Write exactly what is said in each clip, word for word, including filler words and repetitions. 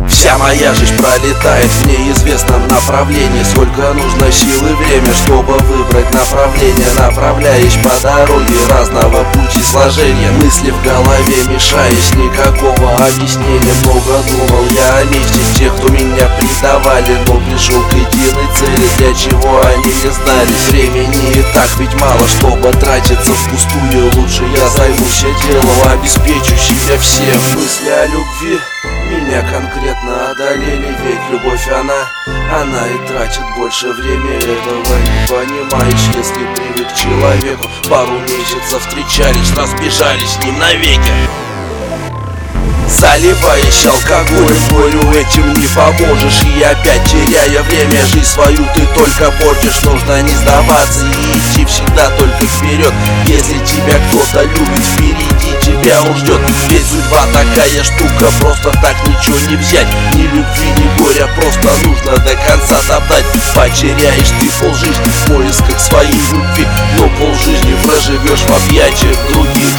Вся моя жизнь пролетает в неизвестном направлении. Сколько нужно сил и время, чтобы выбрать направление. Направляясь по дороге разного пути сложения. Мысли в голове мешаясь, никакого объяснения. Много думал я о месте тех, кто меня предавали, но пришел к единой цели, для чего они не знали. Времени и так ведь мало, чтобы тратиться впустую. Лучше я займусь делом, обеспечу себя всем. Мысли о любви меня конкретно одолели, ведь любовь она, она и тратит больше времени. Этого не понимаешь, если привык к человеку. Пару месяцев встречались, разбежались с ним навеки. Заливаясь алкоголем, говорю, этим не поможешь. И опять теряя время, жизнь свою ты только портишь. Нужно не сдаваться и идти всегда только вперед. Если тебя кто-то любит, впереди тебя он ждет. Ведь судьба такая штука, просто так ничего не взять. Ни любви, ни горя, просто нужно до конца добрать. Потеряешь ты полжизни в поисках своей любви, но полжизни проживешь в объятиях других.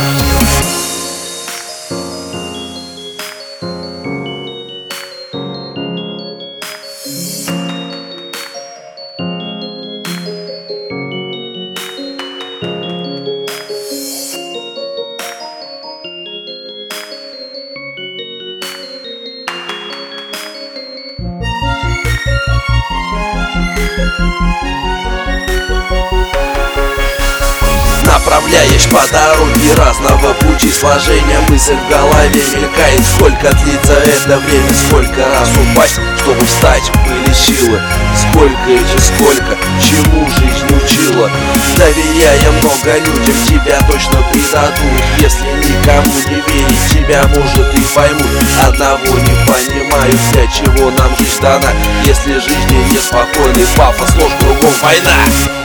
Направляясь по дороге разного пути сложения, мысль в голове мелькает. Сколько длится это время, сколько раз упасть, чтобы встать, были силы. Сколько и сколько, чему жизнь учила. Доверяя много людям, тебя точно предадут. Если никому не верить, тебя может и поймут. Одного не понимаю, для чего нам жизнь дана, если жизни неспокойный пафос, ложь, кругом война.